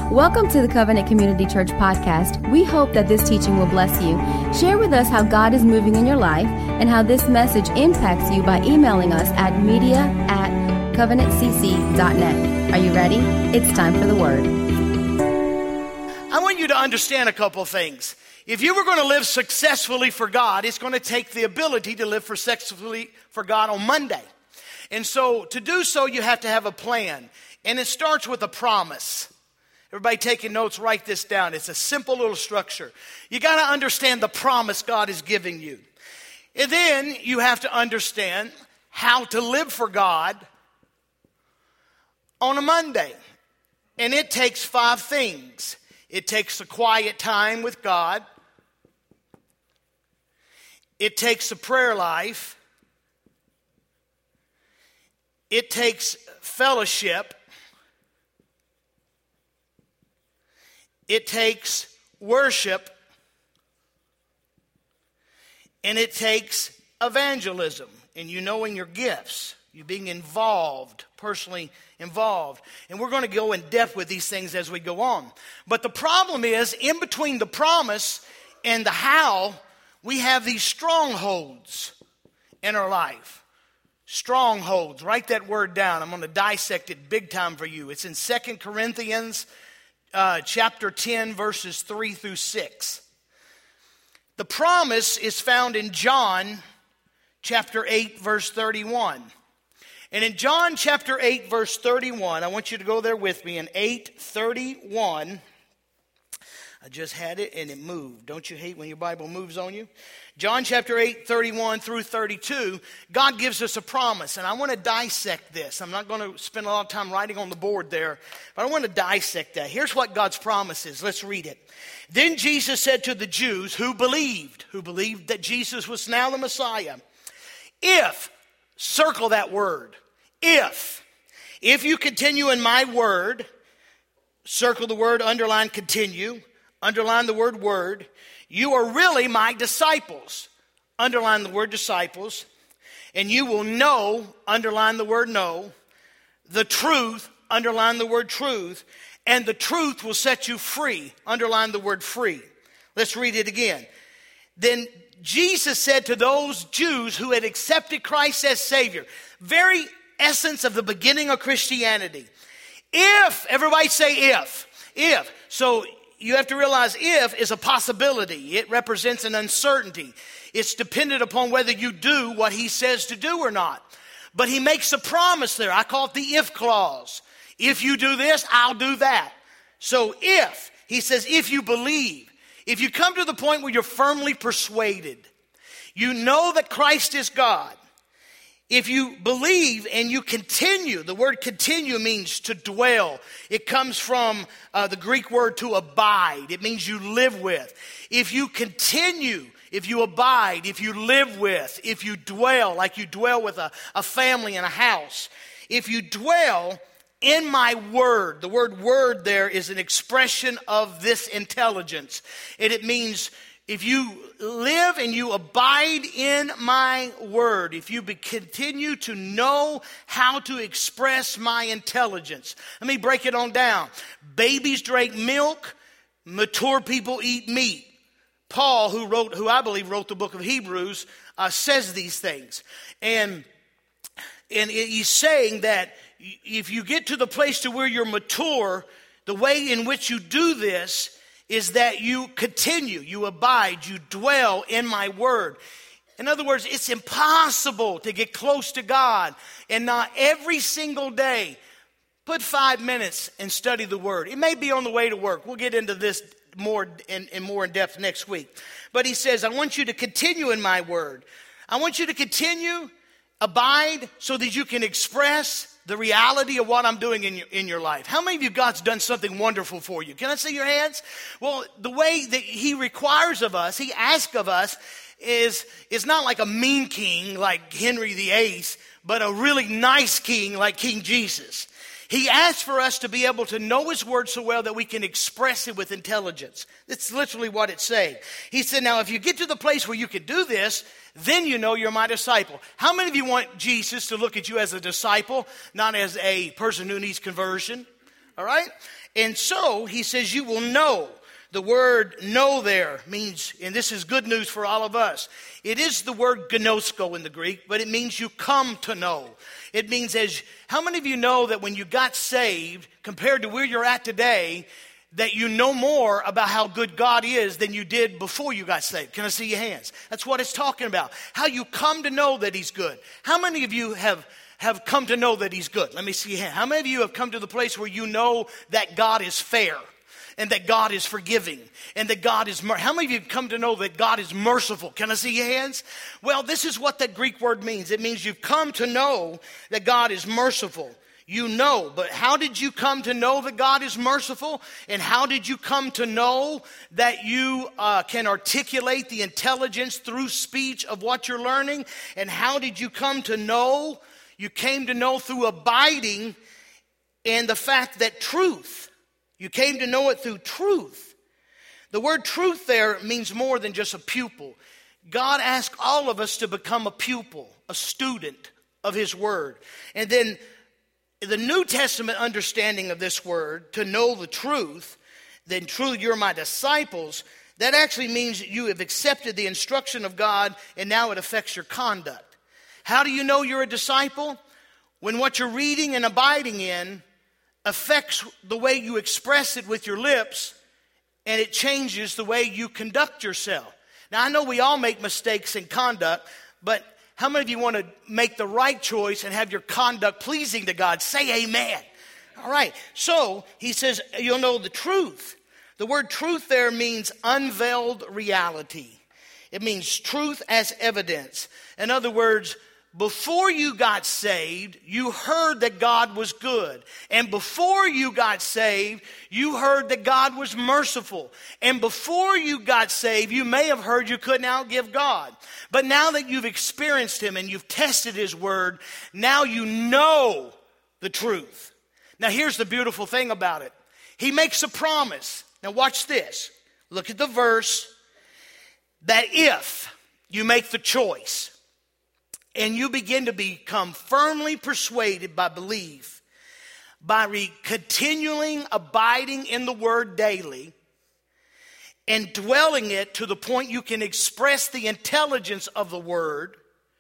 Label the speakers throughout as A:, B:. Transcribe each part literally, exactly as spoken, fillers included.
A: Welcome to the Covenant Community Church podcast. We hope that this teaching will bless you. Share with us how God is moving in your life and how this message impacts you by emailing us at media at covenant c c dot net. Are you ready? It's time for the word.
B: I want you to understand a couple things. If you were going to live successfully for God, it's going to take the ability to live for successfully for God on Monday. And so to do so, you have to have a plan. And it starts with a promise. Everybody taking notes, write this down. It's a simple little structure. You got to understand the promise God is giving you. And then you have to understand how to live for God on a Monday. And it takes five things. It takes a quiet time with God. It takes a prayer life. It takes fellowship. It takes worship. And it takes evangelism and you knowing your gifts, you being involved, personally involved. And we're going to go in depth with these things as we go on. But the problem is, in between the promise and the how, we have these strongholds in our life. Strongholds. Write that word down. I'm going to dissect it big time for you. It's in Second Corinthians uh, chapter ten, verses three through six. The promise is found in John chapter eight, verse thirty-one. And in John chapter eight, verse thirty-one, I want you to go there with me in eight thirty-one. I just had it and it moved. Don't you hate when your Bible moves on you? John chapter eight, thirty-one through thirty-two, God gives us a promise. And I want to dissect this. I'm not going to spend a lot of time writing on the board there, but I want to dissect that. Here's what God's promise is. Let's read it. Then Jesus said to the Jews who believed, who believed that Jesus was now the Messiah, if, circle that word, if, if you continue in my word, circle the word, underline continue, underline the word word, you are really my disciples. Underline the word disciples. And you will know, underline the word know, the truth, underline the word truth, and the truth will set you free. Underline the word free. Let's read it again. Then Jesus said to those Jews who had accepted Christ as Savior, very essence of the beginning of Christianity. If, everybody say if, if. So you have to realize if is a possibility. It represents an uncertainty. It's dependent upon whether you do what he says to do or not. But he makes a promise there. I call it the if clause. If you do this, I'll do that. So if, he says, if you believe, if you come to the point where you're firmly persuaded, you know that Christ is God. If you believe and you continue, the word continue means to dwell. It comes from uh, the Greek word to abide. It means you live with. If you continue, if you abide, if you live with, if you dwell, like you dwell with a, a family in a house, if you dwell in my word, the word word there is an expression of this intelligence. And it means if you live and you abide in my word, if you be, continue to know how to express my intelligence. Let me break it on down. Babies drink milk, mature people eat meat. Paul, who wrote, who I believe wrote the book of Hebrews, uh, says these things. And, and he's saying that if you get to the place to where you're mature, the way in which you do this is that you continue, you abide, you dwell in my word. In other words, it's impossible to get close to God and not every single day put five minutes and study the word. It may be on the way to work. We'll get into this more in, in more in depth next week. But he says, I want you to continue in my word. I want you to continue, abide, so that you can express the reality of what I'm doing in your, in your life. How many of you, God's done something wonderful for you? Can I see your hands? Well, the way that he requires of us, he asks of us, is, is not like a mean king like Henry the Eighth, but a really nice king like King Jesus. He asks for us to be able to know his word so well that we can express it with intelligence. That's literally what it's saying. He said, now, if you get to the place where you can do this, then you know you're my disciple. How many of you want Jesus to look at you as a disciple, not as a person who needs conversion? All right? And so he says, you will know. The word know there means, and this is good news for all of us, it is the word gnosko in the Greek, but it means you come to know. It means as, how many of you know that when you got saved, compared to where you're at today, that you know more about how good God is than you did before you got saved? Can I see your hands? That's what it's talking about. How you come to know that he's good. How many of you have, have come to know that he's good? Let me see your hand. How many of you have come to the place where you know that God is fair? And that God is forgiving, and that God is mer- How many of you have come to know that God is merciful? Can I see your hands? Well, this is what that Greek word means. It means you've come to know that God is merciful. You know, but how did you come to know that God is merciful? And how did you come to know that you uh, can articulate the intelligence through speech of what you're learning? And how did you come to know? You came to know through abiding in the fact that truth. You came to know it through truth. The word truth there means more than just a pupil. God asked all of us to become a pupil, a student of his word. And then the New Testament understanding of this word, to know the truth, then truly you're my disciples, that actually means that you have accepted the instruction of God and now it affects your conduct. How do you know you're a disciple? When what you're reading and abiding in affects the way you express it with your lips, and it changes the way you conduct yourself. Now, I know we all make mistakes in conduct, but how many of you want to make the right choice and have your conduct pleasing to God? Say amen. All right. So he says, you'll know the truth. The word truth there means unveiled reality. It means truth as evidence. In other words, before you got saved, you heard that God was good. And before you got saved, you heard that God was merciful. And before you got saved, you may have heard you couldn't outgive God. But now that you've experienced him and you've tested his word, now you know the truth. Now here's the beautiful thing about it. He makes a promise. Now watch this. Look at the verse. That if you make the choice, and you begin to become firmly persuaded by belief, by re- continuing abiding in the word daily, and dwelling it to the point you can express the intelligence of the word,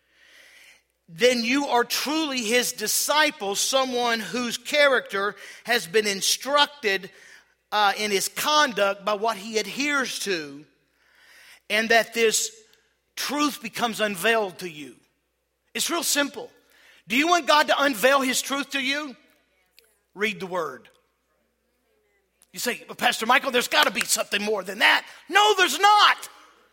B: then you are truly his disciple, someone whose character has been instructed uh, in his conduct by what he adheres to, and that this truth becomes unveiled to you. It's real simple. Do you want God to unveil his truth to you? Read the word. You say, well, Pastor Michael, there's got to be something more than that. No, there's not.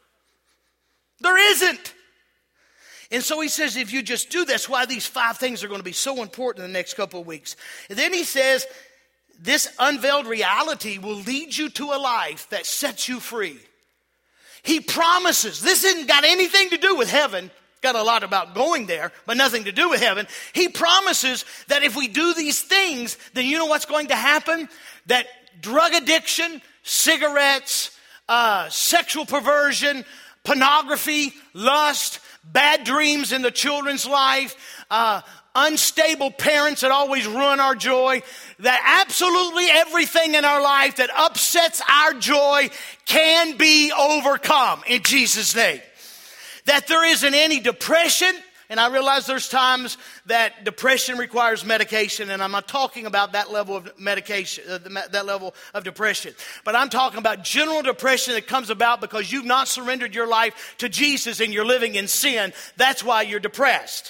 B: There isn't. And so he says, if you just do this, why these five things are going to be so important in the next couple of weeks. And then he says, this unveiled reality will lead you to a life that sets you free. He promises. This hasn't got anything to do with heaven. Got a lot about going there, but nothing to do with heaven. He promises that if we do these things, then you know what's going to happen? That drug addiction, cigarettes, uh, sexual perversion, pornography, lust, bad dreams in the children's life, uh, unstable parents that always ruin our joy, that absolutely everything in our life that upsets our joy can be overcome in Jesus' name. That there isn't any depression, and I realize there's times that depression requires medication, and I'm not talking about that level of medication, uh, that level of depression. But I'm talking about general depression that comes about because you've not surrendered your life to Jesus and you're living in sin. That's why you're depressed.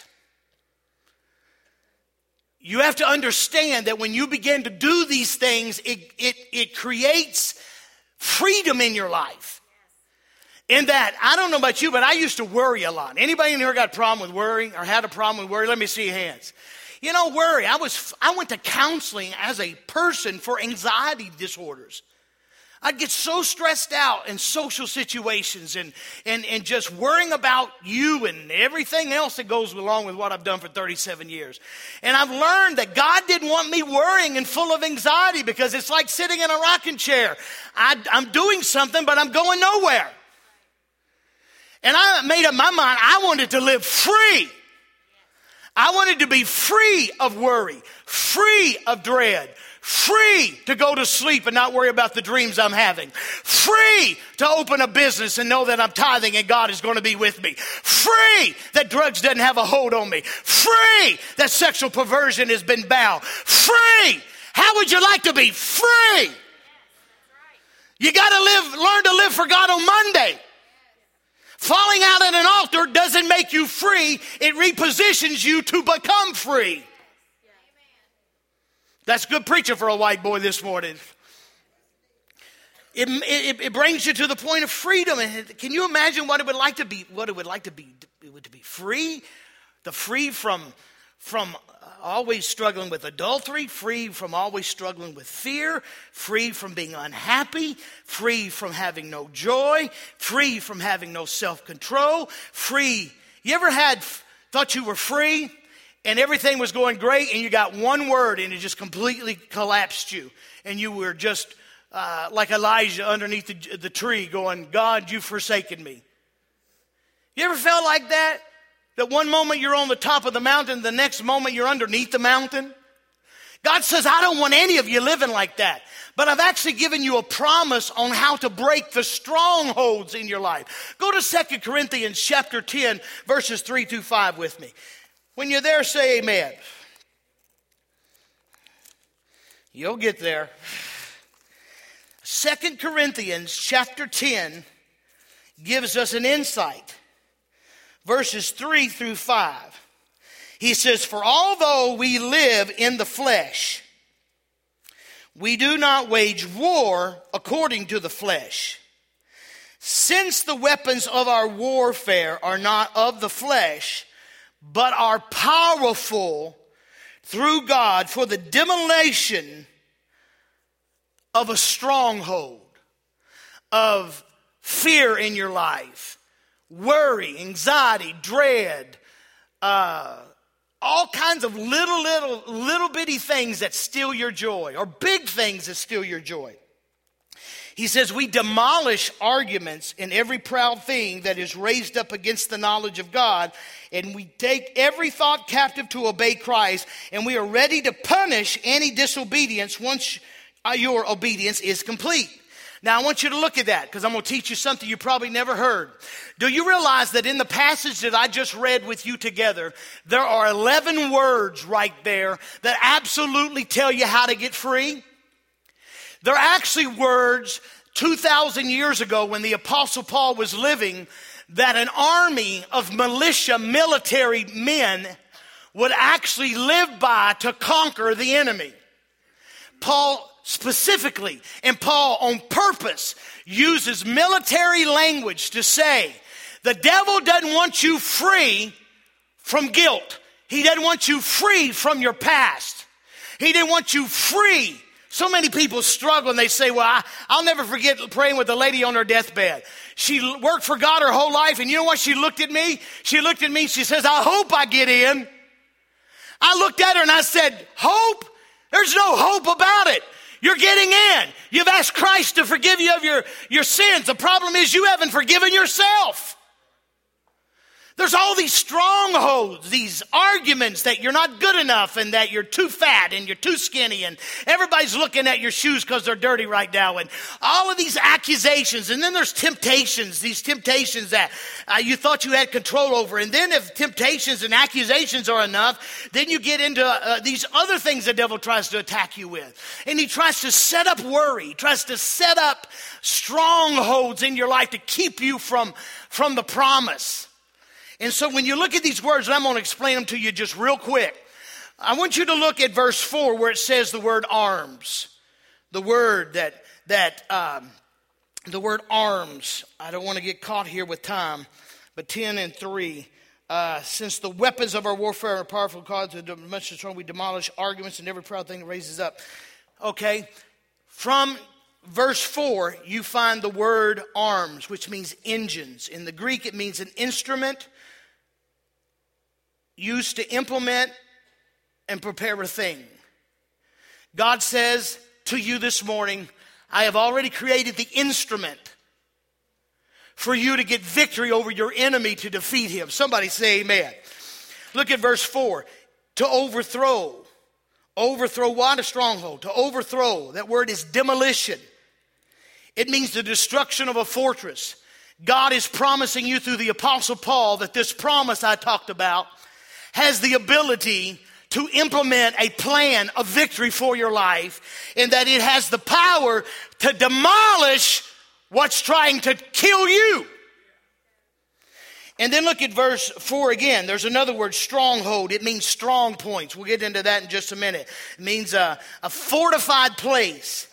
B: You have to understand that when you begin to do these things, it, it, it creates freedom in your life. In that, I don't know about you, but I used to worry a lot. Anybody in here got a problem with worry or had a problem with worry? Let me see your hands. You know, worry. I was I went to counseling as a person for anxiety disorders. I'd get so stressed out in social situations and, and, and just worrying about you and everything else that goes along with what I've done for thirty-seven years. And I've learned that God didn't want me worrying and full of anxiety because it's like sitting in a rocking chair. I, I'm doing something, but I'm going nowhere. And I made up my mind, I wanted to live free. I wanted to be free of worry, free of dread, Free to go to sleep and not worry about the dreams I'm having. Free to open a business and know that I'm tithing and God is going to be with me. Free that drugs doesn't have a hold on me. Free that sexual perversion has been bound. Free. How would you like to be free? You got to live, learn to live for God on Monday. Falling out at an altar doesn't make you free. It repositions you to become free. That's good preaching for a white boy this morning. It, it, it brings you to the point of freedom. And can you imagine what it would like to be? What it would like to be? It would to be free, the free from from always struggling with adultery, free from always struggling with fear, free from being unhappy, free from having no joy, free from having no self-control, free. You ever had thought you were free? And everything was going great, and you got one word, and it just completely collapsed you. And you were just uh, like Elijah underneath the, the tree going, God, you've forsaken me. You ever felt like that? That one moment you're on the top of the mountain, the next moment you're underneath the mountain? God says, I don't want any of you living like that. But I've actually given you a promise on how to break the strongholds in your life. Go to Second Corinthians chapter ten, verses three through five with me. When you're there, say amen. You'll get there. Second Corinthians chapter ten gives us an insight. Verses three through five. He says, for although we live in the flesh, we do not wage war according to the flesh. Since the weapons of our warfare are not of the flesh, but are powerful through God for the demolition of a stronghold, of fear in your life, worry, anxiety, dread, uh, all kinds of little, little, little bitty things that steal your joy, or big things that steal your joy. He says, we demolish arguments and every proud thing that is raised up against the knowledge of God, and we take every thought captive to obey Christ, and we are ready to punish any disobedience once your obedience is complete. Now, I want you to look at that, because I'm going to teach you something you probably never heard. Do you realize that in the passage that I just read with you together, there are eleven words right there that absolutely tell you how to get free? They're actually words two thousand years ago when the Apostle Paul was living, that an army of militia, military men would actually live by to conquer the enemy. Paul specifically, and Paul on purpose, uses military language to say, the devil doesn't want you free from guilt. He doesn't want you free from your past. He didn't want you free. So many people struggle and they say, well, I, I'll never forget praying with a lady on her deathbed. She worked for God her whole life, and you know what? She looked at me. She looked at me. She says, I hope I get in. I looked at her and I said, hope? There's no hope about it. You're getting in. You've asked Christ to forgive you of your, your sins. The problem is you haven't forgiven yourself. There's all these strongholds, these arguments that you're not good enough and that you're too fat and you're too skinny, and everybody's looking at your shoes because they're dirty right now, and all of these accusations. And then there's temptations, these temptations that uh, you thought you had control over. And then if temptations and accusations are enough, then you get into uh, these other things the devil tries to attack you with. And he tries to set up worry, he tries to set up strongholds in your life to keep you from, from the promise. And so when you look at these words, and I'm going to explain them to you just real quick. I want you to look at verse four where it says the word arms. The word that, that um, the word arms. I don't want to get caught here with time, but ten and three. Uh, since the weapons of our warfare are powerful, cause of much strong, we demolish arguments and every proud thing that raises up. Okay, from verse four, you find the word arms, which means engines. In the Greek, it means an instrument used to implement and prepare a thing. God says to you this morning, I have already created the instrument for you to get victory over your enemy, to defeat him. Somebody say amen. Look at verse four. To overthrow Overthrow what? A stronghold. To overthrow. That word is demolition. It means the destruction of a fortress. God is promising you through the Apostle Paul that this promise I talked about has the ability to implement a plan of victory for your life, and that it has the power to demolish what's trying to kill you. And then look at verse four again. There's another word, stronghold. It means strong points. We'll get into that in just a minute. It means a, a fortified place.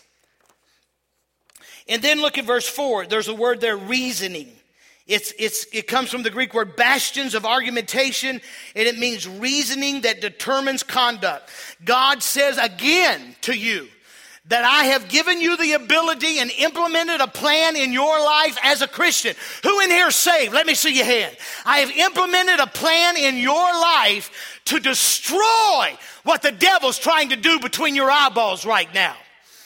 B: And then look at verse four. There's a word there, reasoning. It's, it's, it comes from the Greek word bastions of argumentation, and it means reasoning that determines conduct. God says again to you that I have given you the ability and implemented a plan in your life as a Christian. Who in here is saved? Let me see your hand. I have implemented a plan in your life to destroy what the devil's trying to do between your eyeballs right now.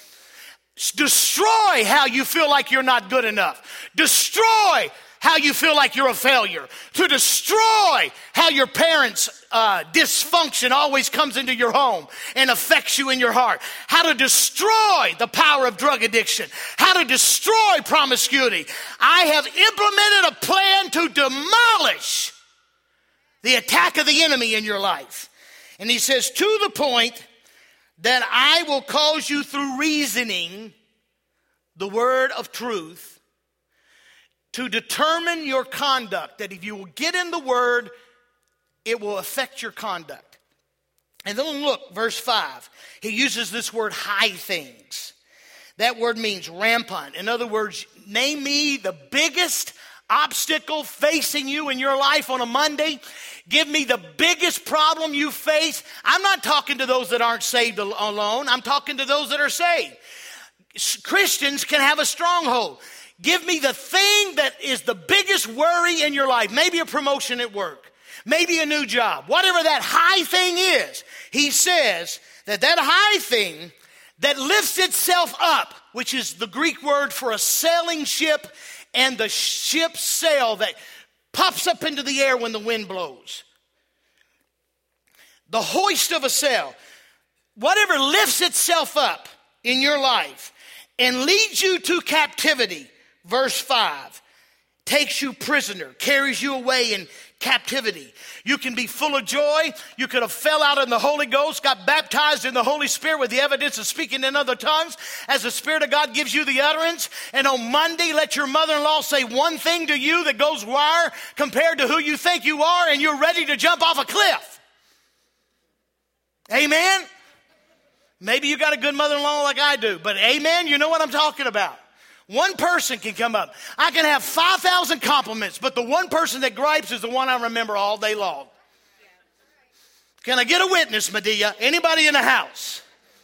B: Destroy how you feel like you're not good enough. Destroy how you feel like you're a failure. To destroy how your parents' uh, dysfunction always comes into your home and affects you in your heart. How to destroy the power of drug addiction. How to destroy promiscuity. I have implemented a plan to demolish the attack of the enemy in your life. And he says, to the point that I will cause you through reasoning, the word of truth, to determine your conduct. That if you will get in the word, it will affect your conduct. And then look, verse five. He uses this word, high things. That word means rampant. In other words, name me the biggest obstacle facing you in your life on a Monday. Give me the biggest problem you face. I'm not talking to those that aren't saved alone. I'm talking to those that are saved. Christians can have a stronghold. Give me the thing that is the biggest worry in your life. Maybe a promotion at work. Maybe a new job. Whatever that high thing is. He says that that high thing that lifts itself up, which is the Greek word for a sailing ship, and the ship's sail that pops up into the air when the wind blows. The hoist of a sail. Whatever lifts itself up in your life and leads you to captivity. Verse five, takes you prisoner, carries you away in captivity. You can be full of joy. You could have fell out in the Holy Ghost, got baptized in the Holy Spirit with the evidence of speaking in other tongues as the Spirit of God gives you the utterance. And on Monday, let your mother-in-law say one thing to you that goes wire compared to who you think you are, and you're ready to jump off a cliff. Amen? Maybe you got a good mother-in-law like I do, but amen, you know what I'm talking about. One person can come up. I can have five thousand compliments, but the one person that gripes is the one I remember all day long. Can I get a witness, Medea? Anybody in the house?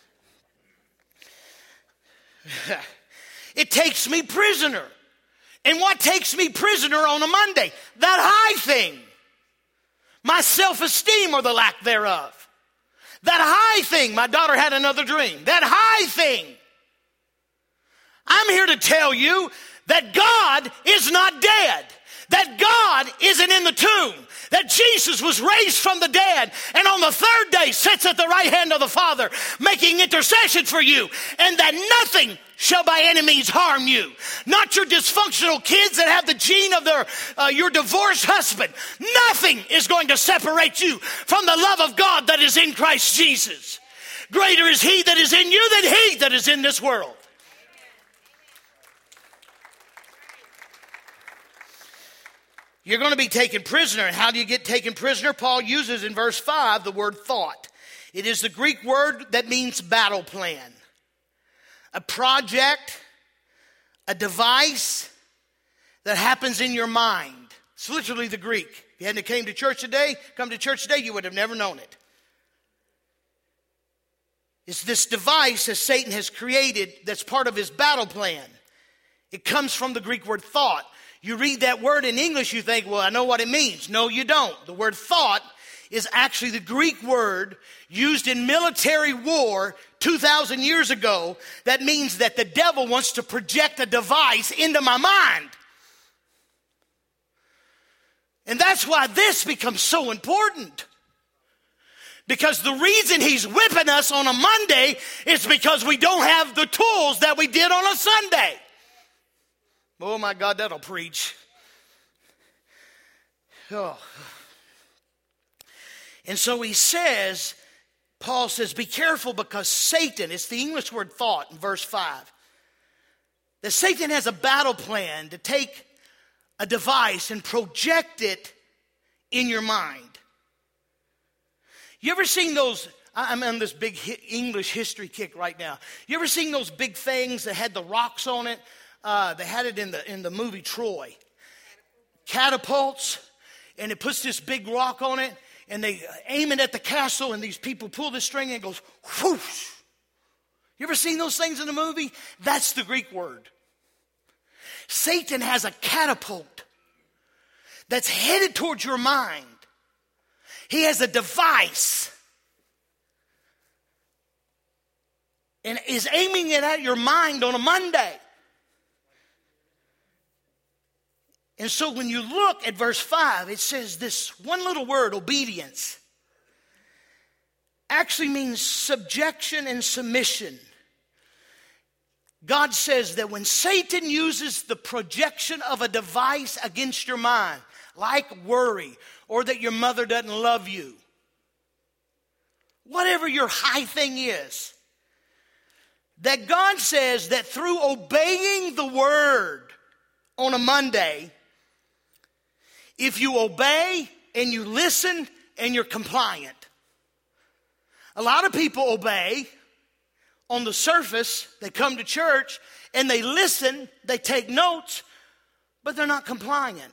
B: It takes me prisoner. And what takes me prisoner on a Monday? That high thing. My self-esteem or the lack thereof. That high thing. My daughter had another dream. That high thing. I'm here to tell you that God is not dead. That God isn't in the tomb. That Jesus was raised from the dead and on the third day sits at the right hand of the Father making intercession for you. And that nothing shall by any means harm you. Not your dysfunctional kids that have the gene of their uh, your divorced husband. Nothing is going to separate you from the love of God that is in Christ Jesus. Greater is he that is in you than he that is in this world. You're going to be taken prisoner. And how do you get taken prisoner? Paul uses in verse five the word thought. It is the Greek word that means battle plan. A project, a device that happens in your mind. It's literally the Greek. If you hadn't came to church today, come to church today, you would have never known it. It's this device that Satan has created that's part of his battle plan. It comes from the Greek word thought. You read that word in English, you think, well, I know what it means. No, you don't. The word thought is actually the Greek word used in military war two thousand years ago that means that the devil wants to project a device into my mind. And that's why this becomes so important. Because the reason he's whipping us on a Monday is because we don't have the tools that we did on a Sunday. Oh my God, that'll preach. Oh. And so he says, Paul says, be careful because Satan, it's the English word thought in verse five, that Satan has a battle plan to take a device and project it in your mind. You ever seen those, I'm on this big English history kick right now. You ever seen those big things that had the rocks on it? Uh, they had it in the in the movie Troy. Catapults, and it puts this big rock on it, and they aim it at the castle, and these people pull the string, and it goes whoosh. You ever seen those things in the movie? That's the Greek word. Satan has a catapult that's headed towards your mind. He has a device and is aiming it at your mind on a Monday. And so when you look at verse five, it says this one little word, obedience, actually means subjection and submission. God says that when Satan uses the projection of a device against your mind, like worry, or that your mother doesn't love you, whatever your high thing is, that God says that through obeying the word on a Monday, if you obey and you listen and you're compliant. A lot of people obey on the surface. They come to church and they listen, they take notes, but they're not compliant.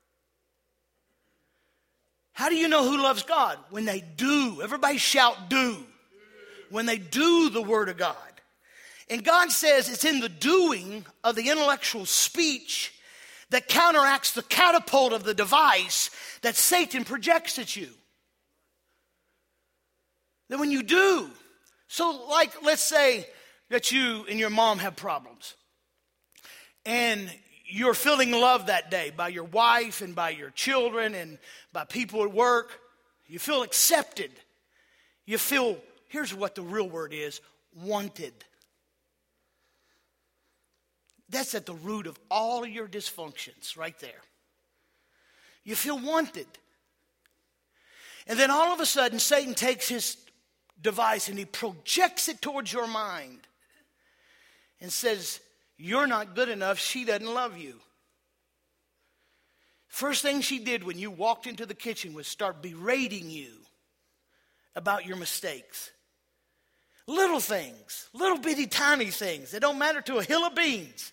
B: How do you know who loves God? When they do. Everybody shout do. When they do the word of God. And God says it's in the doing of the intellectual speech that counteracts the catapult of the device that Satan projects at you. That when you do, so like let's say that you and your mom have problems. And you're feeling loved that day by your wife and by your children and by people at work. You feel accepted. You feel, here's what the real word is, wanted. That's at the root of all of your dysfunctions right there. You feel wanted. And then all of a sudden, Satan takes his device and he projects it towards your mind and says, you're not good enough, she doesn't love you. First thing she did when you walked into the kitchen was start berating you about your mistakes. Little things, little bitty tiny things that don't matter to a hill of beans.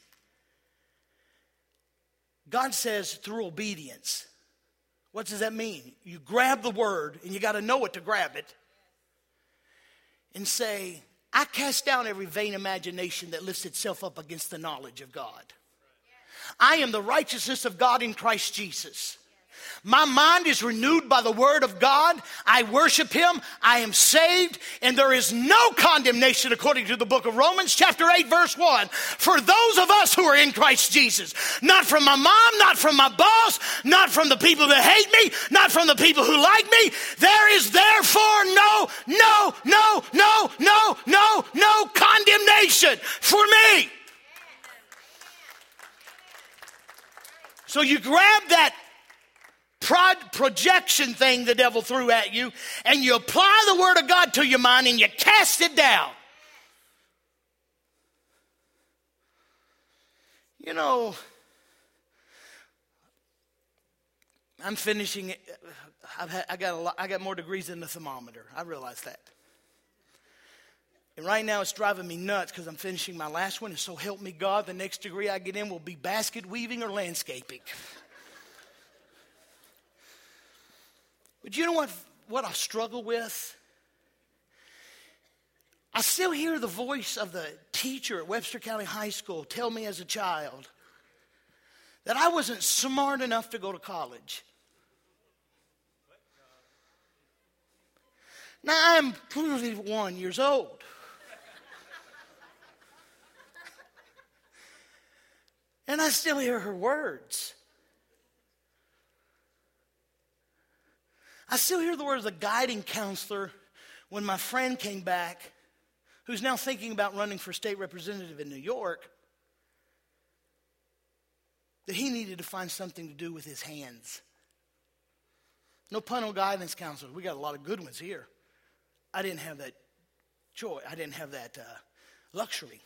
B: God says through obedience. What does that mean? You grab the word and you got to know it to grab it. And say, I cast down every vain imagination that lifts itself up against the knowledge of God. I am the righteousness of God in Christ Jesus. My mind is renewed by the word of God. I worship him. I am saved. And there is no condemnation according to the book of Romans chapter eight verse one. For those of us who are in Christ Jesus. Not from my mom, not from my boss, not from the people that hate me, not from the people who like me. There is therefore no, no, no, no, no, no, no condemnation for me. So you grab that projection thing the devil threw at you, and you apply the word of God to your mind and you cast it down. You know, I'm finishing. I've had, I got a lot, I got more degrees than the thermometer. I realize that. And right now it's driving me nuts because I'm finishing my last one, and so help me God, the next degree I get in will be basket weaving or landscaping. But you know what, what I struggle with? I still hear the voice of the teacher at Webster County High School tell me as a child that I wasn't smart enough to go to college. Now I'm twenty-one years old. And I still hear her words. I still hear the words of the guiding counselor when my friend came back, who's now thinking about running for state representative in New York, that he needed to find something to do with his hands. No pun on guidance counselors. We got a lot of good ones here. I didn't have that joy. I didn't have that uh, luxury.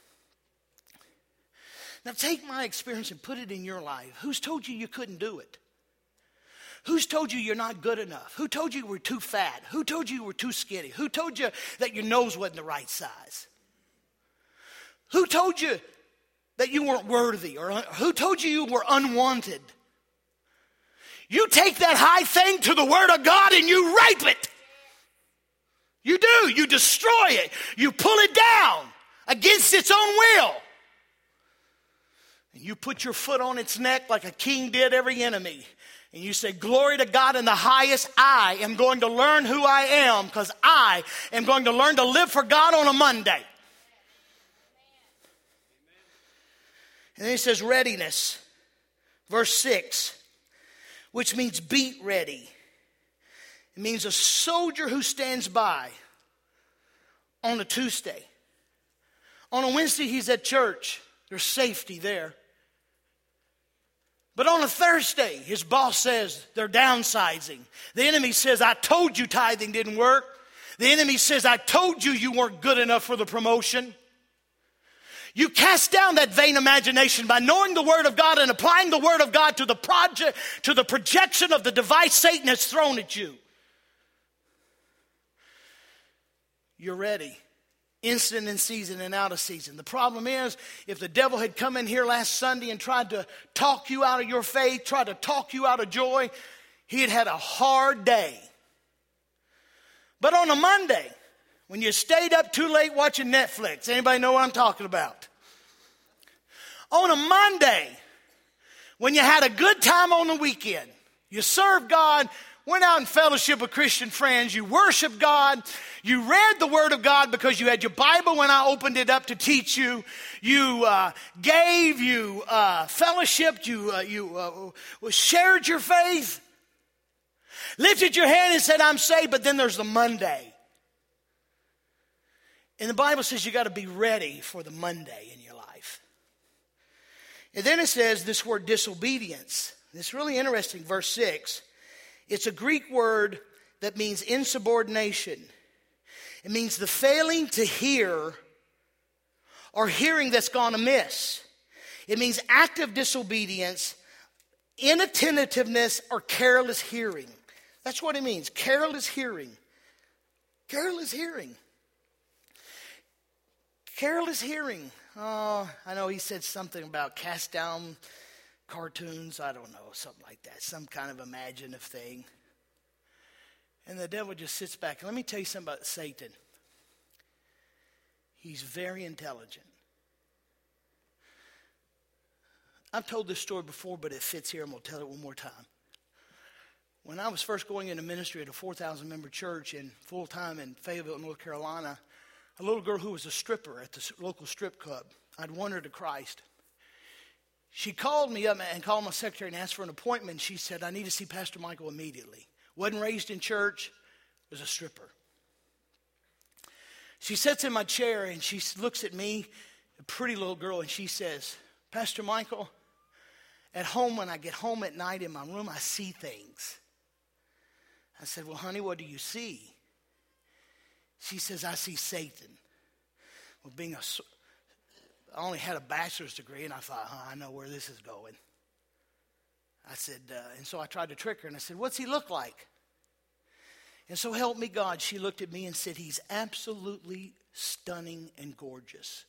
B: Now take my experience and put it in your life. Who's told you you couldn't do it? Who's told you you're not good enough? Who told you you were too fat? Who told you you were too skinny? Who told you that your nose wasn't the right size? Who told you that you weren't worthy? Or who told you you were unwanted? You take that high thing to the Word of God and you rape it. You do. You destroy it. You pull it down against its own will. And you put your foot on its neck like a king did every enemy. And you say, glory to God in the highest. I am going to learn who I am because I am going to learn to live for God on a Monday. And then he says readiness. Verse six, which means beat ready. It means a soldier who stands by on a Tuesday. On a Wednesday, he's at church. There's safety there. But on a Thursday, his boss says they're downsizing. The enemy says, I told you tithing didn't work. The enemy says, I told you you weren't good enough for the promotion. You cast down that vain imagination by knowing the Word of God and applying the Word of God to the project, to the projection of the device Satan has thrown at you. You're ready. Instant in season and out of season. The problem is, if the devil had come in here last Sunday and tried to talk you out of your faith, tried to talk you out of joy, he had had a hard day. But on a Monday, when you stayed up too late watching Netflix, anybody know what I'm talking about? On a Monday, when you had a good time on the weekend, you served God, went out in fellowship with Christian friends, you worshiped God, you read the Word of God because you had your Bible when I opened it up to teach you, you uh, gave, you uh, fellowshiped, you, uh, you uh, shared your faith, lifted your hand and said, I'm saved, but then there's the Monday. And the Bible says you got to be ready for the Monday in your life. And then it says this word disobedience. It's really interesting, verse six. It's a Greek word that means insubordination. It means the failing to hear or hearing that's gone amiss. It means active disobedience, inattentiveness, or careless hearing. That's what it means, careless hearing. Careless hearing. Careless hearing. Oh, I know he said something about cast down cartoons. I don't know, something like that. Some kind of imaginative thing. And the devil just sits back. Let me tell you something about Satan. He's very intelligent. I've told this story before, but it fits here. I'm going to tell it one more time. When I was first going into ministry at a four thousand member church in full-time in Fayetteville, North Carolina, a little girl who was a stripper at the local strip club, I'd won her to Christ. She called me up and called my secretary and asked for an appointment. She said, I need to see Pastor Michael immediately. Wasn't raised in church, was a stripper. She sits in my chair and she looks at me, a pretty little girl, and she says, Pastor Michael, at home when I get home at night in my room, I see things. I said, well, honey, what do you see? She says, I see Satan. Well, being a, I only had a bachelor's degree, and I thought, huh, I know where this is going. I said, uh, and so I tried to trick her, and I said, what's he look like? And so help me God, she looked at me and said, he's absolutely stunning and gorgeous.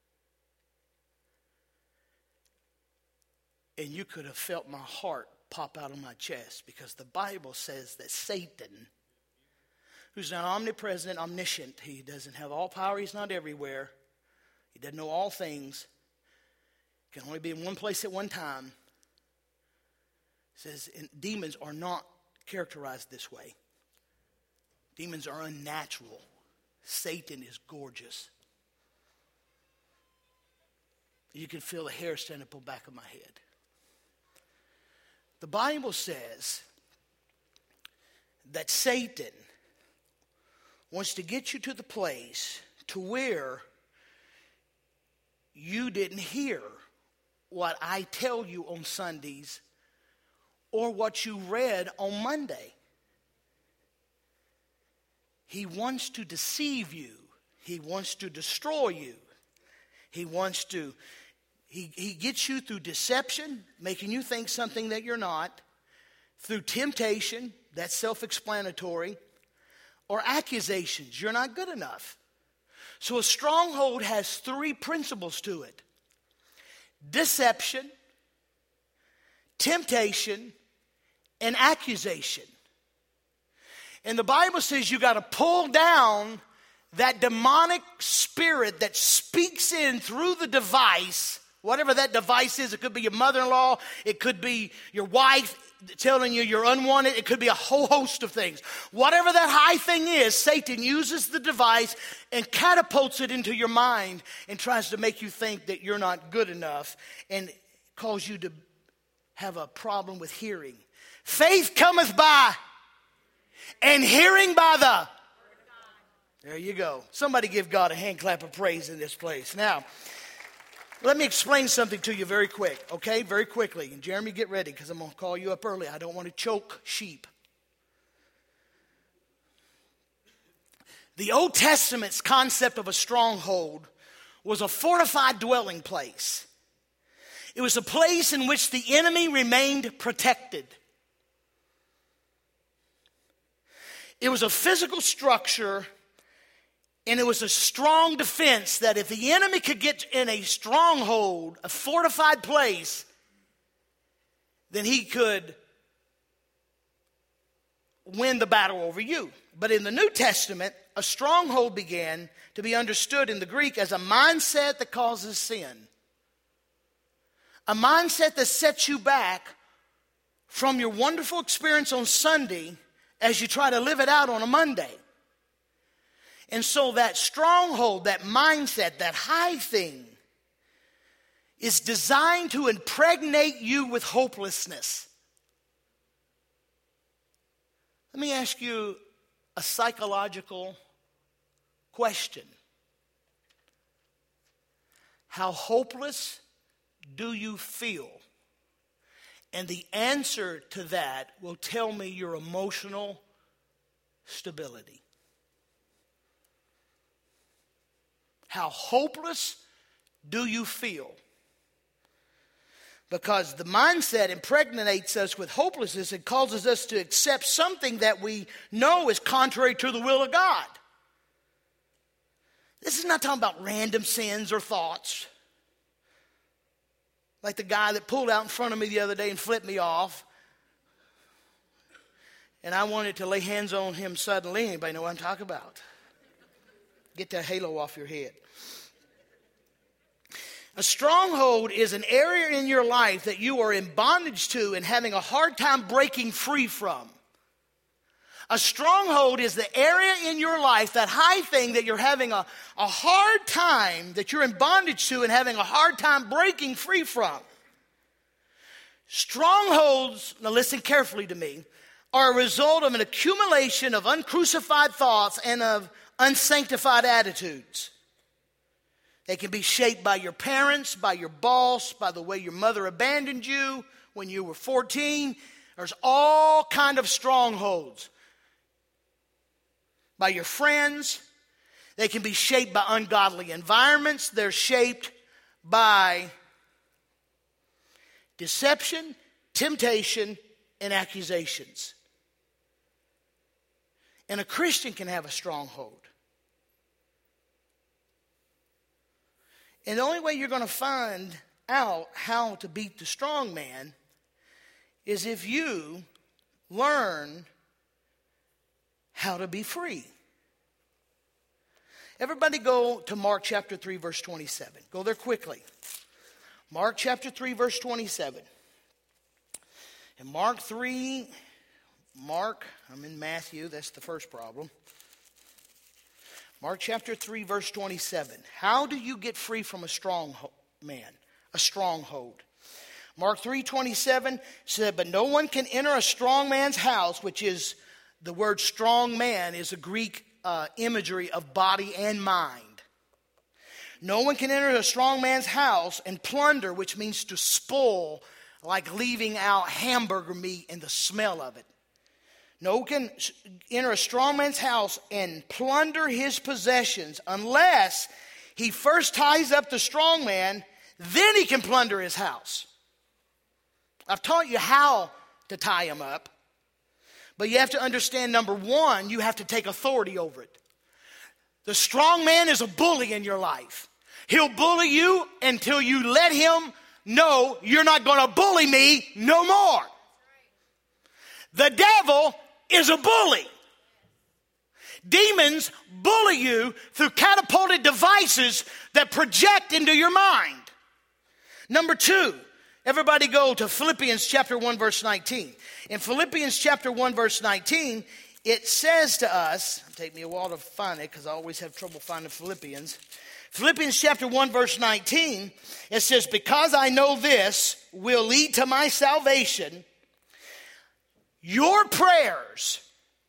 B: And you could have felt my heart pop out of my chest, because the Bible says that Satan, who's not omnipresent, omniscient, he doesn't have all power, he's not everywhere, he doesn't know all things, can only be in one place at one time, says demons are not characterized this way. Demons are unnatural. Satan is gorgeous. You can feel the hair stand up on the back of my head. The Bible says that Satan wants to get you to the place to where you didn't hear what I tell you on Sundays or what you read on Monday. He wants to deceive you. He wants to destroy you. He wants to, he, he gets you through deception, making you think something that you're not, through temptation, that's self-explanatory, or accusations, you're not good enough. So a stronghold has three principles to it: deception, temptation, and accusation. And the Bible says you got to pull down that demonic spirit that speaks in through the device, whatever that device is. It could be your mother-in-law, it could be your wife telling you you're unwanted, it could be a whole host of things. Whatever that high thing is, Satan uses the device and catapults it into your mind and tries to make you think that you're not good enough and cause you to have a problem with hearing. Faith cometh by and hearing by the. There you go. Somebody give God a hand clap of praise in this place. Now, let me explain something to you very quick, okay? Very quickly. And Jeremy, get ready because I'm going to call you up early. I don't want to choke sheep. The Old Testament's concept of a stronghold was a fortified dwelling place. It was a place in which the enemy remained protected. It was a physical structure, and it was a strong defense that if the enemy could get in a stronghold, a fortified place, then he could win the battle over you. But in the New Testament, a stronghold began to be understood in the Greek as a mindset that causes sin. A mindset that sets you back from your wonderful experience on Sunday as you try to live it out on a Monday. And so that stronghold, that mindset, that high thing is designed to impregnate you with hopelessness. Let me ask you a psychological question. How hopeless do you feel? And the answer to that will tell me your emotional stability. How hopeless do you feel? Because the mindset impregnates us with hopelessness. It causes us to accept something that we know is contrary to the will of God. This is not talking about random sins or thoughts. Like the guy that pulled out in front of me the other day and flipped me off. And I wanted to lay hands on him suddenly. Anybody know what I'm talking about? Get that halo off your head. A stronghold is an area in your life that you are in bondage to and having a hard time breaking free from. A stronghold is the area in your life, that high thing that you're having a, a hard time, that you're in bondage to and having a hard time breaking free from. Strongholds, now listen carefully to me, are a result of an accumulation of uncrucified thoughts and of unsanctified attitudes. They can be shaped by your parents, by your boss, by the way your mother abandoned you when you were fourteen. There's all kind of strongholds. By your friends. They can be shaped by ungodly environments. They're shaped by deception, temptation, and accusations. And a Christian can have a stronghold. And the only way you're going to find out how to beat the strong man is if you learn how to be free. Everybody go to Mark chapter three, verse twenty-seven. Go there quickly. Mark chapter three, verse twenty-seven. In Mark three, Mark, I'm in Matthew, that's the first problem. Mark chapter three, verse twenty-seven. How do you get free from a strong man, a stronghold? Mark three, twenty-seven said, but no one can enter a strong man's house, which is the word strong man is a Greek uh, imagery of body and mind. No one can enter a strong man's house and plunder, which means to spoil, like leaving out hamburger meat and the smell of it. No one can enter a strong man's house and plunder his possessions unless he first ties up the strong man, then he can plunder his house. I've taught you how to tie him up, but you have to understand, number one, you have to take authority over it. The strong man is a bully in your life. He'll bully you until you let him know you're not going to bully me no more. The devil is a bully. Demons bully you through catapulted devices that project into your mind. Number two, everybody go to Philippians chapter one, verse nineteen. In Philippians chapter one, verse nineteen, it says to us, it'll take me a while to find it because I always have trouble finding Philippians. Philippians chapter one, verse nineteen, it says, because I know this will lead to my salvation, your prayers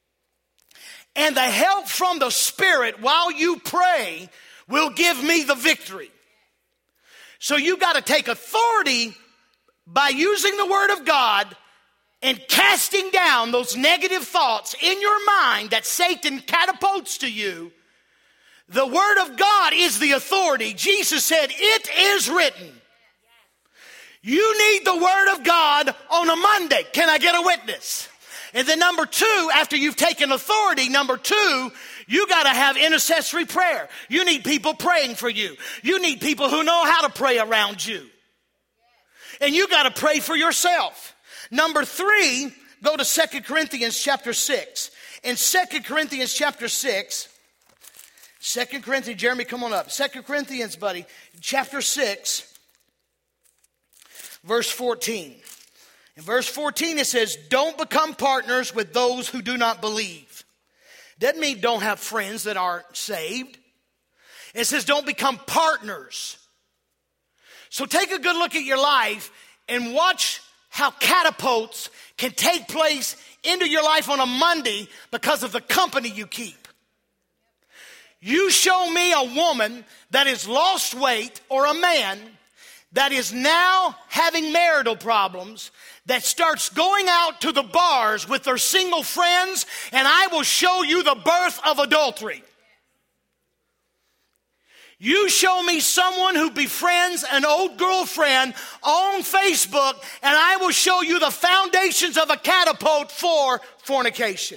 B: and the help from the Spirit while you pray will give me the victory. So you got to take authority by using the Word of God and casting down those negative thoughts in your mind that Satan catapults to you. The Word of God is the authority. Jesus said, it is written. You need the Word of God on a Monday. Can I get a witness? And then number two, after you've taken authority, number two, you got to have intercessory prayer. You need people praying for you. You need people who know how to pray around you. And you got to pray for yourself. Number three, go to Second Corinthians chapter six. In Second Corinthians chapter six, Second Corinthians, Jeremy, come on up. Second Corinthians, buddy, chapter six, verse fourteen. In verse fourteen, it says, don't become partners with those who do not believe. Doesn't mean don't have friends that aren't saved. It says don't become partners. So take a good look at your life and watch how catapults can take place into your life on a Monday because of the company you keep. You show me a woman that has lost weight or a man that is now having marital problems that starts going out to the bars with their single friends, and I will show you the birth of adultery. You show me someone who befriends an old girlfriend on Facebook, and I will show you the foundations of a catapult for fornication.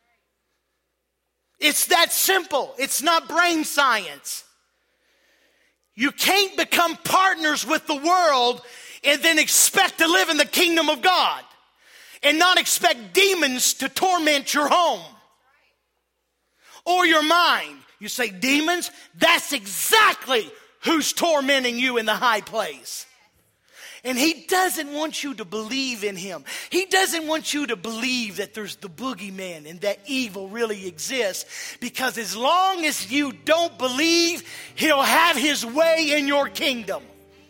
B: It's that simple. It's not brain science. You can't become partners with the world and then expect to live in the kingdom of God and not expect demons to torment your home or your mind. You say, demons? That's exactly who's tormenting you in the high place. And he doesn't want you to believe in him. He doesn't want you to believe that there's the boogeyman and that evil really exists. Because as long as you don't believe, he'll have his way in your kingdom.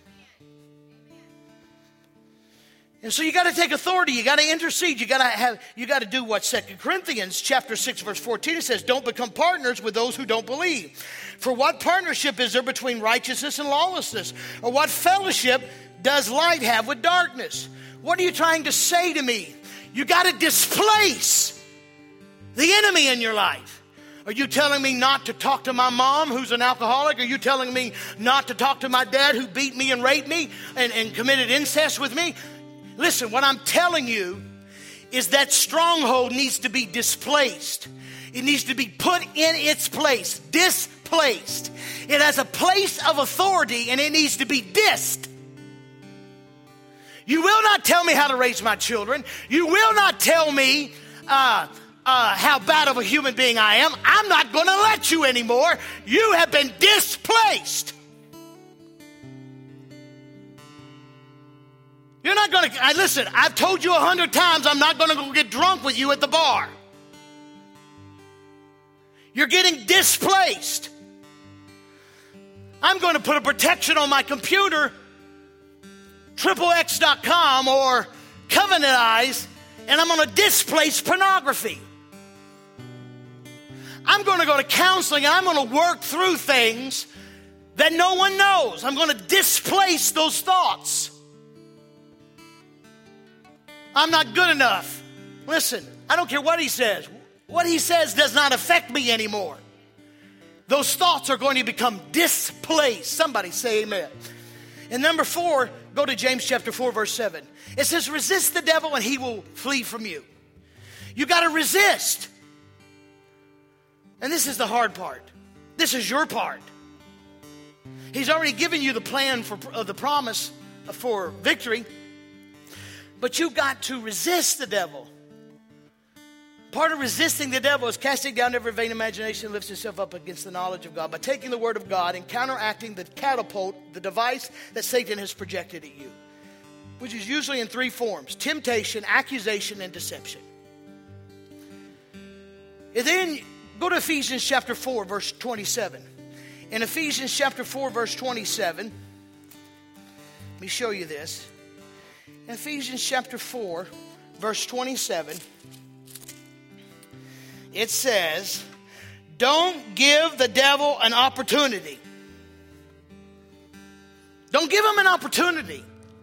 B: And so you got to take authority. You got to intercede. You got to have. You got to do what Second Corinthians chapter six verse fourteen says. Don't become partners with those who don't believe. For what partnership is there between righteousness and lawlessness? Or what fellowship does light have with darkness? What are you trying to say to me? You got to displace the enemy in your life. Are you telling me not to talk to my mom who's an alcoholic? Are you telling me not to talk to my dad who beat me and raped me and, and committed incest with me? Listen, what I'm telling you is that stronghold needs to be displaced. It needs to be put in its place, displaced. It has a place of authority and it needs to be dissed. You will not tell me how to raise my children. You will not tell me uh, uh, how bad of a human being I am. I'm not going to let you anymore. You have been displaced. You're not going to, listen, I've told you a hundred times I'm not going to go get drunk with you at the bar. You're getting displaced. I'm going to put a protection on my computer, triple X dot com or Covenant Eyes, and I'm going to displace pornography. I'm going to go to counseling and I'm going to work through things that no one knows. I'm going to displace those thoughts. I'm not good enough. Listen, I don't care what he says. What he says does not affect me anymore. Those thoughts are going to become displaced. Somebody say amen. And number four, go to James chapter four, verse seven. It says, resist the devil and he will flee from you. You got to resist. And this is the hard part. This is your part. He's already given you the plan for uh, the promise for victory. But you got to resist the devil. Part of resisting the devil is casting down every vain imagination that lifts itself up against the knowledge of God by taking the word of God and counteracting the catapult, the device that Satan has projected at you, which is usually in three forms: temptation, accusation, and deception. And then go to Ephesians chapter four, verse twenty-seven. In Ephesians chapter four, verse twenty-seven, let me show you this. In Ephesians chapter four, verse twenty-seven, it says, don't give the devil an opportunity. Don't give him an opportunity.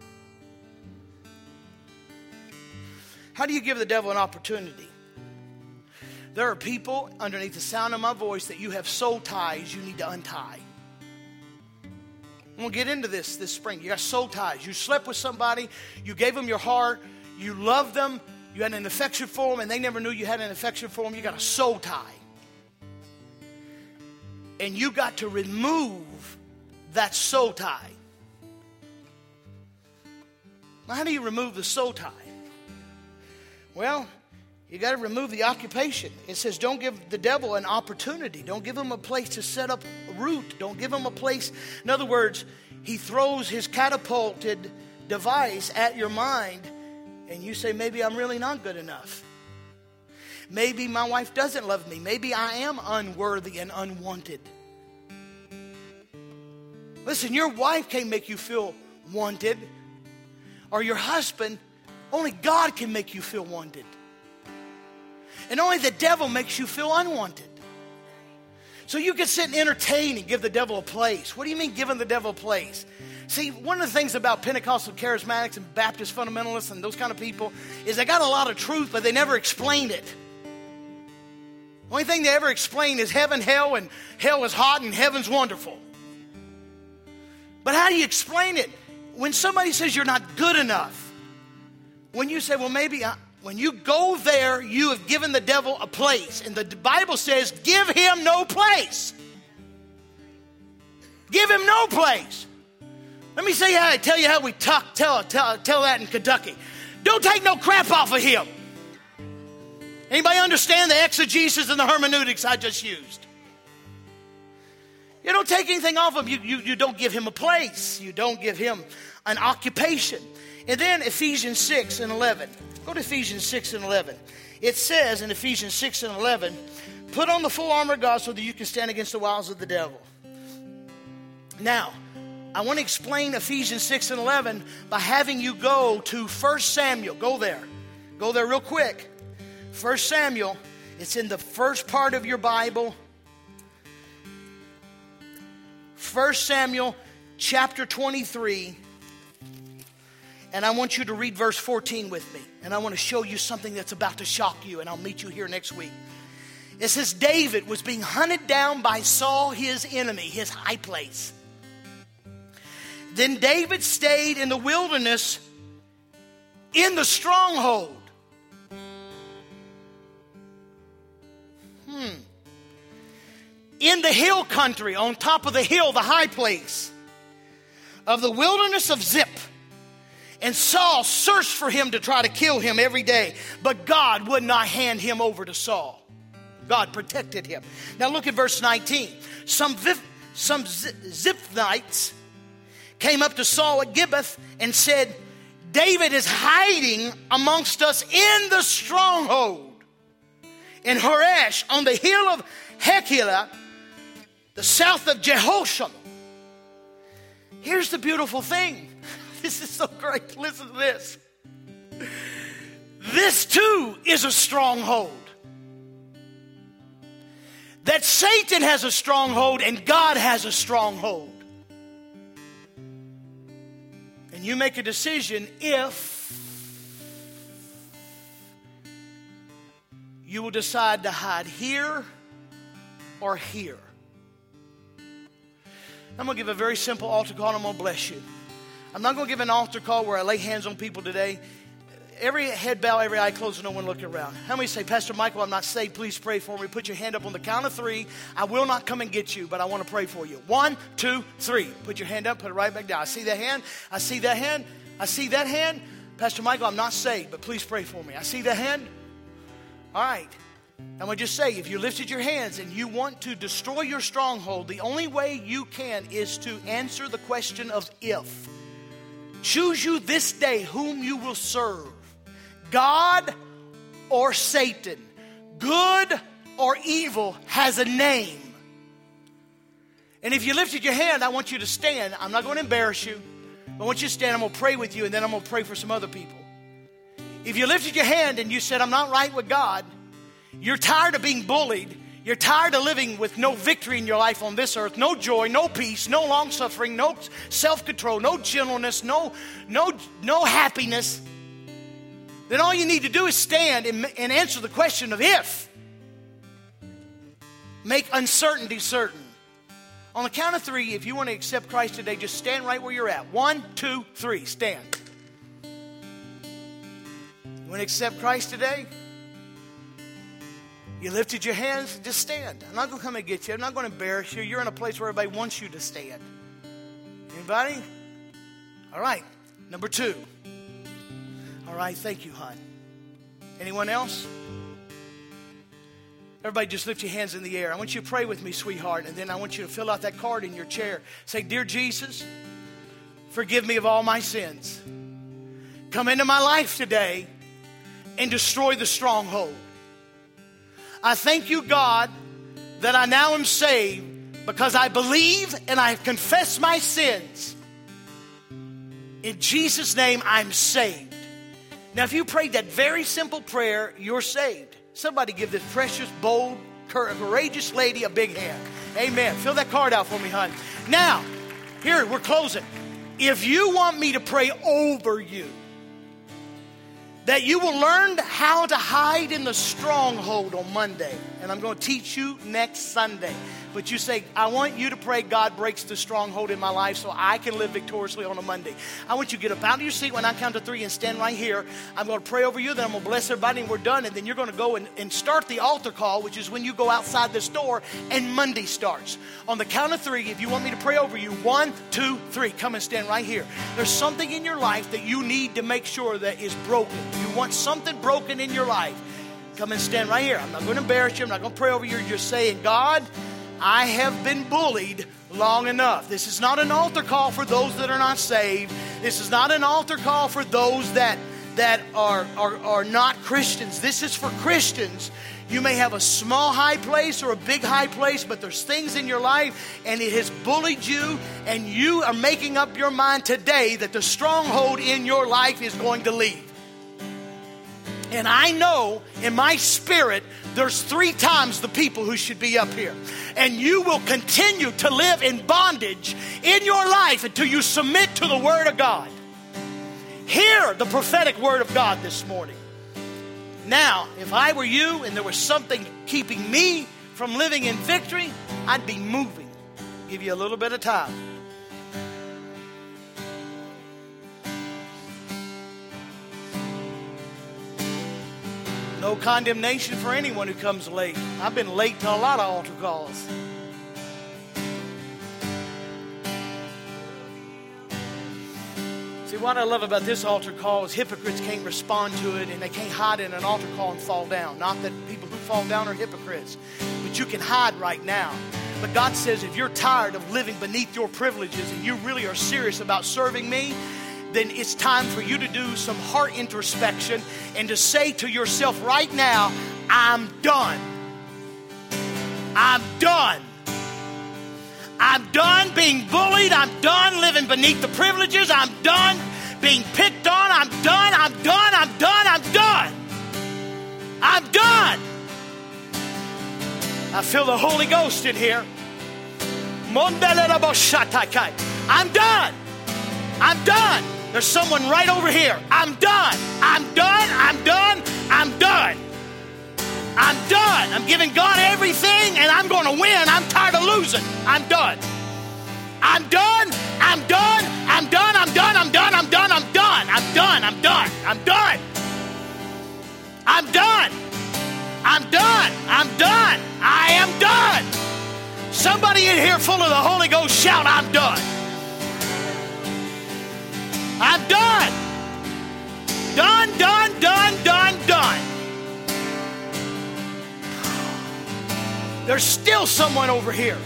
B: How do you give the devil an opportunity? There are people underneath the sound of my voice that you have soul ties you need to untie. I'm going to get into this this spring. You got soul ties. You slept with somebody. You gave them your heart. You loved them. You had an affection for them, and they never knew you had an affection for them. You got a soul tie. And you got to remove that soul tie. Now, how do you remove the soul tie? Well, you got to remove the occupation. It says don't give the devil an opportunity. Don't give him a place to set up a root. Don't give him a place. In other words, he throws his catapulted device at your mind, and you say, maybe I'm really not good enough. Maybe my wife doesn't love me. Maybe I am unworthy and unwanted. Listen, your wife can't make you feel wanted, or your husband. Only God can make you feel wanted. And only the devil makes you feel unwanted. So you can sit and entertain and give the devil a place. What do you mean giving the devil a place? See, one of the things about Pentecostal charismatics and Baptist fundamentalists and those kind of people is they got a lot of truth, but they never explained it. The only thing they ever explain is heaven, hell, and hell is hot and heaven's wonderful. But how do you explain it? When somebody says you're not good enough, when you say, well, maybe I, when you go there, you have given the devil a place. And the Bible says, give him no place. Give him no place. Let me say how I tell you how we talk, tell, tell, tell that in Kentucky. Don't take no crap off of him. Anybody understand the exegesis and the hermeneutics I just used? You don't take anything off of him. You, you, you don't give him a place. You don't give him an occupation. And then Ephesians six and eleven. Go to Ephesians six and eleven. It says in Ephesians six and eleven, put on the full armor of God so that you can stand against the wiles of the devil. Now, I want to explain Ephesians six and eleven by having you go to First Samuel. Go there. Go there real quick. First Samuel. It's in the first part of your Bible. First Samuel chapter twenty-three. And I want you to read verse fourteen with me. And I want to show you something that's about to shock you. And I'll meet you here next week. It says David was being hunted down by Saul, his enemy, his high place. Then David stayed in the wilderness in the stronghold. Hmm. In the hill country, on top of the hill, the high place of the wilderness of Ziph. And Saul searched for him to try to kill him every day. But God would not hand him over to Saul. God protected him. Now look at verse nineteen. Some, some Ziphites came up to Saul at Gibeath and said, David is hiding amongst us in the stronghold in Horesh on the hill of Hekilah, the south of Jehosham. Here's the beautiful thing. This is so great. Listen to this. This too is a stronghold. that Satan has a stronghold and God has a stronghold. And you make a decision if you will decide to hide here or here. I'm going to give a very simple altar call and I'm going to bless you. I'm not going to give an altar call where I lay hands on people today. Every head bow, every eye closed, no one look around. How many say, Pastor Michael, I'm not saved. Please pray for me. Put your hand up on the count of three. I will not come and get you, but I want to pray for you. One, two, three. Put your hand up, put it right back down. I see that hand. I see that hand. I see that hand. Pastor Michael, I'm not saved, but please pray for me. I see that hand. All right. I'm going to just say, if you lifted your hands and you want to destroy your stronghold, the only way you can is to answer the question of if. Choose you this day whom you will serve, God or Satan. Good or evil has a name. And if you lifted your hand, I want you to stand. I'm not going to embarrass you. I want you to stand. I'm going to pray with you, and then I'm going to pray for some other people. If you lifted your hand and you said, I'm not right with God, you're tired of being bullied, you're tired of living with no victory in your life on this earth, no joy, no peace, no long-suffering, no self-control, no gentleness, no, no, no happiness, then all you need to do is stand and, and answer the question of if. Make uncertainty certain. On the count of three, if you want to accept Christ today, just stand right where you're at. One, two, three, stand. You want to accept Christ today? You lifted your hands, just stand. I'm not going to come and get you. I'm not going to embarrass you. You're in a place where everybody wants you to stand. Anybody? All right. Number two. All right. Thank you, hon. Anyone else? Everybody just lift your hands in the air. I want you to pray with me, sweetheart, and then I want you to fill out that card in your chair. Say, Dear Jesus, forgive me of all my sins. Come into my life today and destroy the stronghold. I thank you, God, that I now am saved because I believe and I have confessed my sins. In Jesus' name, I'm saved. Now, if you prayed that very simple prayer, you're saved. Somebody give this precious, bold, courageous lady a big hand. Amen. Fill that card out for me, hon. Now, here, we're closing. If you want me to pray over you, that you will learn how to hide in the stronghold on Monday. And I'm going to teach you next Sunday. But you say, I want you to pray God breaks the stronghold in my life so I can live victoriously on a Monday. I want you to get up out of your seat when I count to three and stand right here. I'm going to pray over you. Then I'm going to bless everybody and we're done. And then you're going to go and, and start the altar call, which is when you go outside this door and Monday starts. On the count of three, if you want me to pray over you, one, two, three, come and stand right here. There's something in your life that you need to make sure that is broken. You want something broken in your life. Come and stand right here. I'm not going to embarrass you. I'm not going to pray over you. You're just saying, God, I have been bullied long enough. This is not an altar call for those that are not saved. This is not an altar call for those that that are, are, are not Christians. This is for Christians. You may have a small high place or a big high place, but there's things in your life and it has bullied you, and you are making up your mind today that the stronghold in your life is going to leave. And I know in my spirit there's three times the people who should be up here. And you will continue to live in bondage in your life until you submit to the Word of God. Hear the prophetic Word of God this morning. Now, if I were you and there was something keeping me from living in victory, I'd be moving. Give you a little bit of time. No condemnation for anyone who comes late. I've been late to a lot of altar calls. See, what I love about this altar call is hypocrites can't respond to it and they can't hide in an altar call and fall down. Not that people who fall down are hypocrites, but you can hide right now. But God says if you're tired of living beneath your privileges and you really are serious about serving me, then it's time for you to do some heart introspection and to say to yourself right now, I'm done. I'm done. I'm done being bullied. I'm done living beneath the privileges. I'm done being picked on. I'm done. I'm done. I'm done. I'm done. I'm done. I feel the Holy Ghost in here. I'm done. I'm done. There's someone right over here. I'm done. I'm done. I'm done. I'm done. I'm done. I'm giving God everything and I'm going to win. I'm tired of losing. I'm done. I'm done. I'm done. I'm done. I'm done. I'm done. I'm done. I'm done. I'm done. I'm done. I'm done. I'm done. I'm done. I'm done. I am done. Somebody in here full of the Holy Ghost shout, I'm done. I'm done. Done, done, done, done, done. There's still someone over here.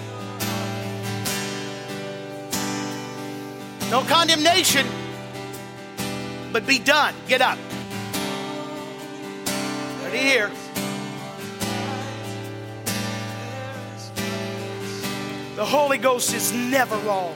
B: No condemnation, but be done. Get up. Ready here. The Holy Ghost is never wrong.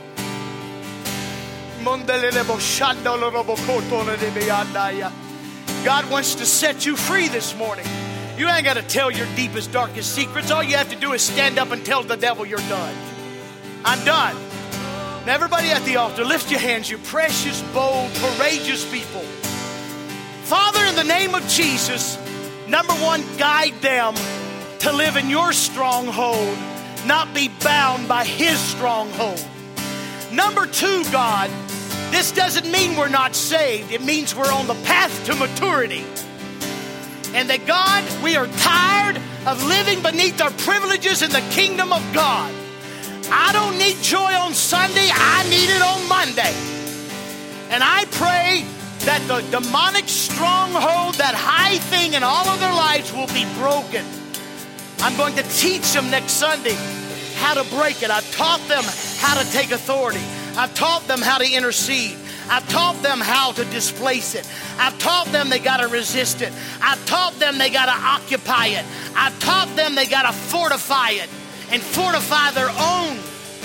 B: God wants to set you free this morning. You ain't got to tell your deepest, darkest secrets. All you have to do is stand up and tell the devil you're done. I'm done. Now everybody at the altar, lift your hands, you precious, bold, courageous people. Father, in the name of Jesus, number one, guide them to live in your stronghold, not be bound by his stronghold. Number two, God, this doesn't mean we're not saved. It means we're on the path to maturity. And that, God, we are tired of living beneath our privileges in the kingdom of God. I don't need joy on Sunday. I need it on Monday. And I pray that the demonic stronghold, that high thing in all of their lives will be broken. I'm going to teach them next Sunday how to break it. I've taught them how to take authority. I've taught them how to intercede. I've taught them how to displace it. I've taught them they got to resist it. I've taught them they got to occupy it. I've taught them they got to fortify it and fortify their own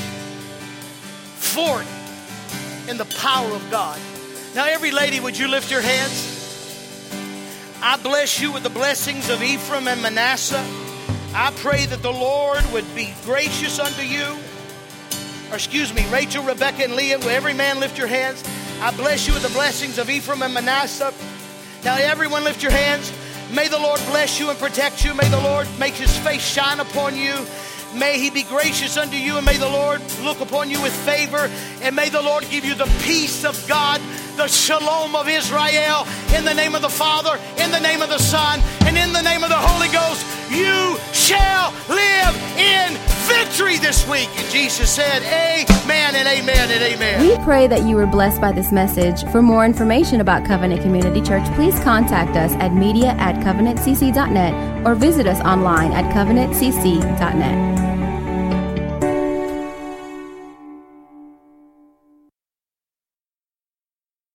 B: fort in the power of God. Now, every lady, would you lift your hands? I bless you with the blessings of Ephraim and Manasseh. I pray that the Lord would be gracious unto you. Or excuse me, Rachel, Rebecca, and Leah, will every man lift your hands? I bless you with the blessings of Ephraim and Manasseh. Now everyone lift your hands. May the Lord bless you and protect you. May the Lord make his face shine upon you. May he be gracious unto you, and may the Lord look upon you with favor. And may the Lord give you the peace of God, the shalom of Israel. In the name of the Father, in the name of the Son, and in the name of the Holy Ghost, you shall live in victory this week. And Jesus said, amen and amen and amen.
A: We pray that you were blessed by this message. For more information about Covenant Community Church, please contact us at media at covenant c c dot net or visit us online at covenant c c dot net.